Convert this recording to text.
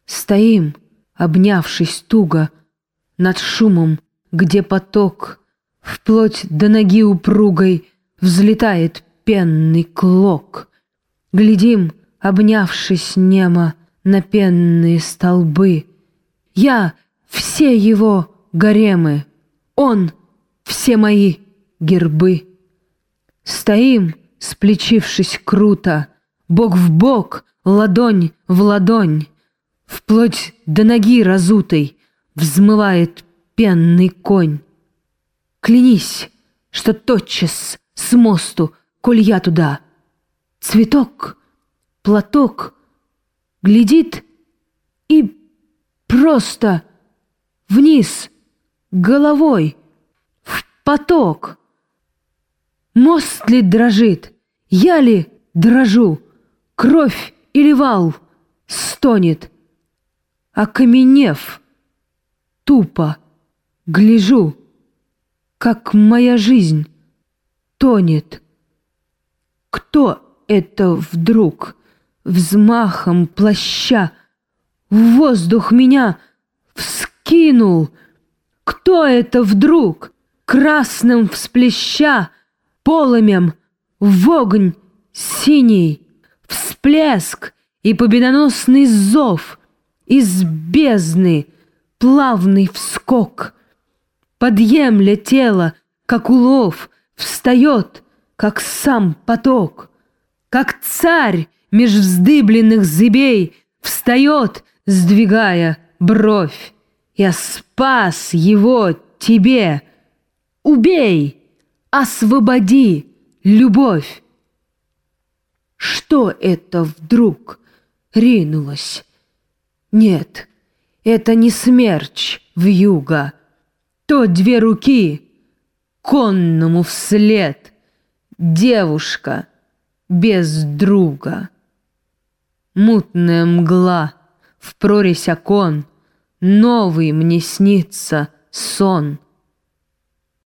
Стоим, обнявшись туго, над шумом, где поток вплоть до ноги упругой взлетает пенный клок. Глядим, обнявшись немо, на пенные столбы. Я — все его гаремы, он — все мои гербы. Стоим, сплечившись круто, бок в бок, ладонь в ладонь, вплоть до ноги разутой взмывает пенный конь. Клянись, что тотчас с мосту, коль я туда, цветок, платок, глядит и просто вниз головой в поток. Мост ли дрожит, я ли дрожу, кровь или вал стонет, окаменев, тупо гляжу, как моя жизнь тонет. Кто это вдруг взмахом плаща в воздух меня вскинул? Кто это вдруг красным всплеща полымем в огонь синий, всплеск и победоносный зов из бездны, плавный вскок, подъемля тело, как улов, встает, как сам поток, как царь меж вздыбленных зыбей встает, сдвигая бровь. Я спас его тебе. Убей, освободи, любовь. Что это вдруг ринулось? Нет, это не смерч вьюга, то две руки конному вслед, девушка без друга. Мутная мгла в прорезь окон, новый мне снится сон.